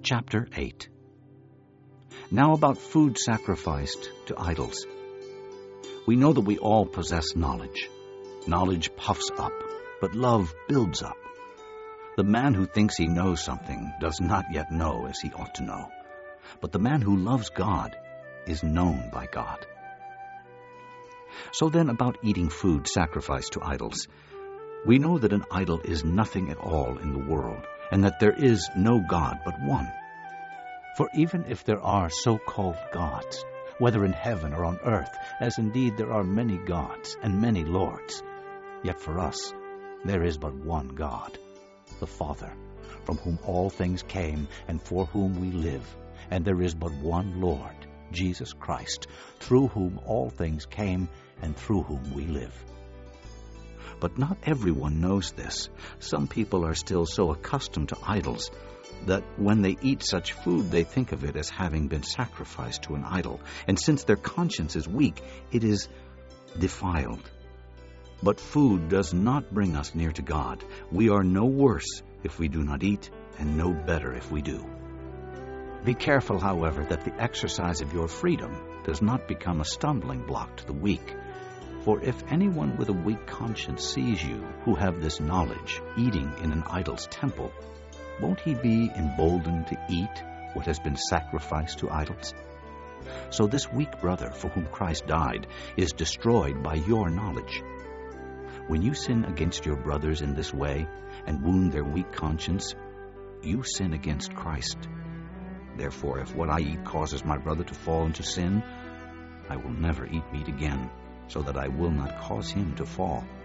Chapter 8. Now about food sacrificed to idols. We know that we all possess knowledge. Knowledge puffs up, but love builds up. The man who thinks he knows something does not yet know as he ought to know. But the man who loves God is known by God. So then about eating food sacrificed to idols. We know that an idol is nothing at all in the world, and that there is no God but one. For even if there are so-called gods, whether in heaven or on earth, as indeed there are many gods and many lords, yet for us there is but one God, the Father, from whom all things came and for whom we live, and there is but one Lord, Jesus Christ, through whom all things came and through whom we live. But not everyone knows this. Some people are still so accustomed to idols that when they eat such food they think of it as having been sacrificed to an idol, and since their conscience is weak, it is defiled. But food does not bring us near to God. We are no worse if we do not eat, and no better if we do. Be careful, however, that the exercise of your freedom does not become a stumbling block to the weak. For if anyone with a weak conscience sees you, who have this knowledge, eating in an idol's temple, won't he be emboldened to eat what has been sacrificed to idols? So this weak brother for whom Christ died is destroyed by your knowledge. When you sin against your brothers in this way and wound their weak conscience, you sin against Christ. Therefore, if what I eat causes my brother to fall into sin, I will never eat meat again, so that I will not cause him to fall.